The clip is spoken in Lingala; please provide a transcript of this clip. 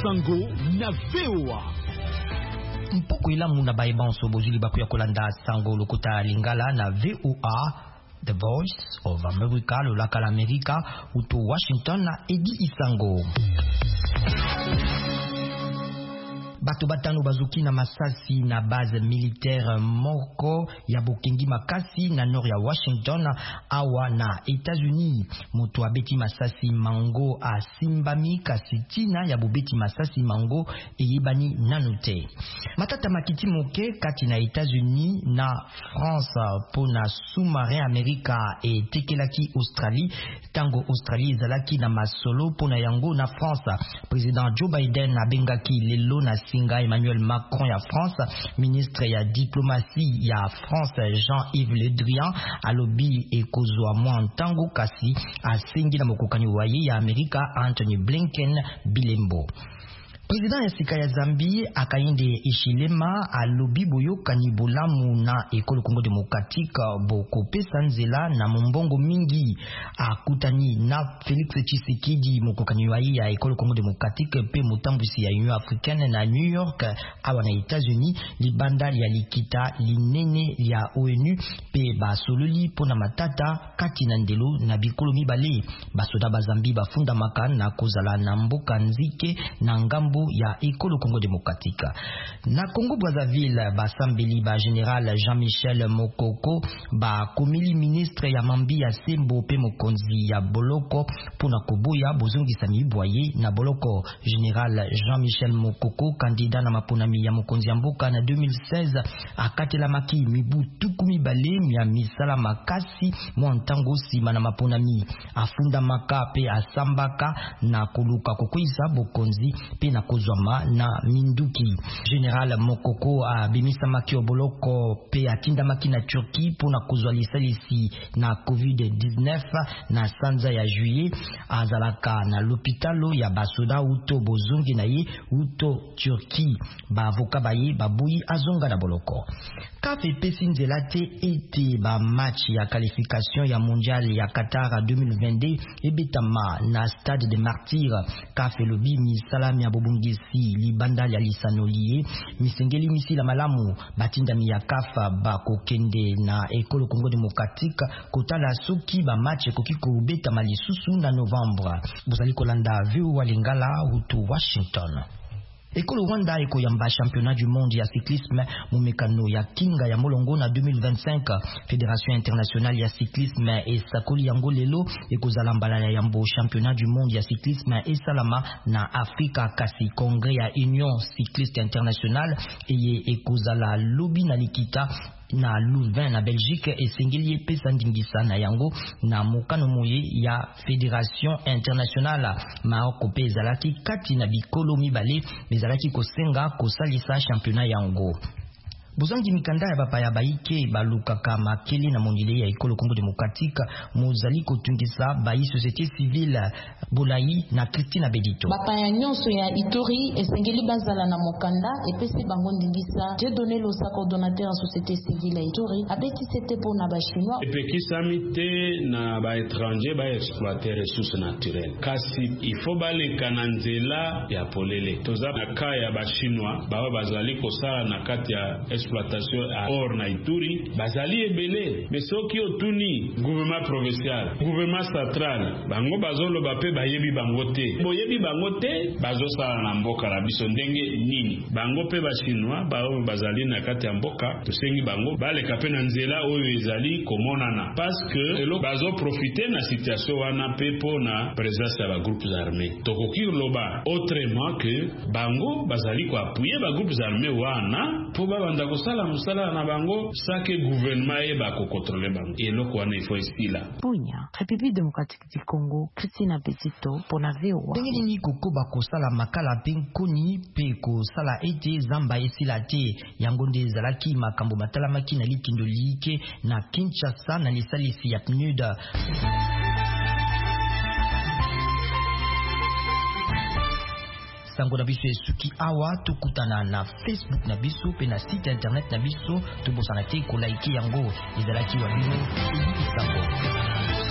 Sango na VOA. Mpoko ilamu na baibanso bozuli baku ya kolanda Sango lokota lingala na VOA, The Voice of America, lolaka la America, uto Washington na Edi Isango. Bato batano bazuki na masasi na base militaire moko ya Bokengi makasi na nord ya Washington awa na États-Unis. Moto abeti masasi mango a simbami kasitina ya bobeti masasi mango eyebani nanote. Matata makiti moke kati na États-Unis na France pona sous-marin Amerika e tekelaki Australie. Tango Australie zalaki na masolo pona yango na France. Président Joe Biden abengaki lelo na Singa Emmanuel Macron ya France, ministre ya diplomatie ya France Jean-Yves Le Drian alobi ekozwa mwa tango kasi asengi na mokokani waye ya Amerika Anthony Blinken bilembo. Président ya sika ya Zambie Akainde Ishilema alobi boyokani bolamu na ekolo Congo Démocratique boko pesa nzela na mbongo mingi akutani na Félix Tshisekedi mokokani wa ya ekolo Congo Démocratique pe motambwisi ya Union Africaine na New York awa na États-Unis libanda ya likita linene ya ONU pe basololi pona matata kati na ndelo na bikolo mibale basoda ba Zambie bafunda maka na kozala na mboka nzike na ngambo ya ekolo Congo Démocratique. Na Congo Brazzaville basambeli ba général Jean-Michel Mokoko ba komili ministre ya mambi ya Sembo pe mokonzi ya Boloko pona koboya bozongisa mibwaye na Boloko. Général Jean-Michel Mokoko candidat na maponami ya mokonzi ya mboka na 2016 akatela maki mibu tukumi bale ya misala makasi mwantango sima na maponami afunda maka pe asambaka na koluka kokwisa bokonzi pe na kozwama na minduki. Général Mokoko abimisa maki Boloko pe atinda maki na Turquie pona kozwa lisalisi na COVID-19 na sanza ya juillet azalaka na l'hôpitalo ya basoda uto bozongi na ye uto Turquie ba avoka baye babuyi azonga na Boloko. Kafe pesi nzela te ete ba match ya qualification ya mondial ya Qatar 2022 ebetama na stade de Martyrs. Kafe lobi misalami ya bobungisi libanda ya lisanoliye misengeli misila malamu batinda ya kafa bakokende na ekolo Congo Démocratique kotala soki ba match kokiko beta malisusu na Novembre. Bozali kolanda VOA Lingala utu Washington. Ekolo Rwanda eko yamba championnat du monde ya cyclisme mumekano ya kinga ya molongo na 2025. Fédération internationale ya cyclisme et sakoli yango lelo eko zalambala ya yambo championnat du monde ya cyclisme et salama na Afrika kasi congrès ya Union cycliste internationale eye eko zala lobi na likita na Louvain na Belgique esengeli pesa ndingisa na yango na mokano moye ya Fédération internationale Maoko pe zalaki kati na bikolo mibale bezalaki kosenga kosalisa championnat yango. Bozangi mikanda ya bapaya baike balukaka makeli na mondile ya ekolo Congo Démocratique mozali kotungisa bayi société civile Bolai na Christina Bedito. Bapaya nyonso ya Ituri esengeli bazala na mokanda epesi bango ndingisa. J'ai donné le coordonnateur en société civile ya Ituri abeti sete pona ba chinois. Epekisa mite na ba étranger ba exploiter ressources naturelles. Kasi il faut baleka na nzela ya polele. Toza na kaya ba chinois ba bazali kosala na kati ya exploitation à or na Ituri bazali ebele mais soki otuni gouvernement provincial gouvernement central bango bazolo bape bayebi bango te boyebi bango te bazosala na mboka na biso ndenge nini bango pe ba chinois bazali na kati ya mboka tosengi bango baleka pe na nzela oyo ezali komonana parce que elo bazo profiter na situation wana pe na présence ya ba groupes armés tokoki loba autrement que bango bazali ko appuyer ba groupes armés wana po banda kosala musala na bango sake gouvernement eba ko contrôler bango eloko wana ifo estila. Bunya, République démocratique du Congo, Christina Petito pour la VOA. Ndenge nini kokoba kosala makala penkoni pe kosala ete zamba esila te yango nde ezalaki makambo matalamaki na likindo like na Kinshasa na lisalisi ya PNUD. Sango na biso esuki awa tukutana na Facebook na biso pe na site internet na biso tubosana te ko like yango ezalaki wa bino Sango.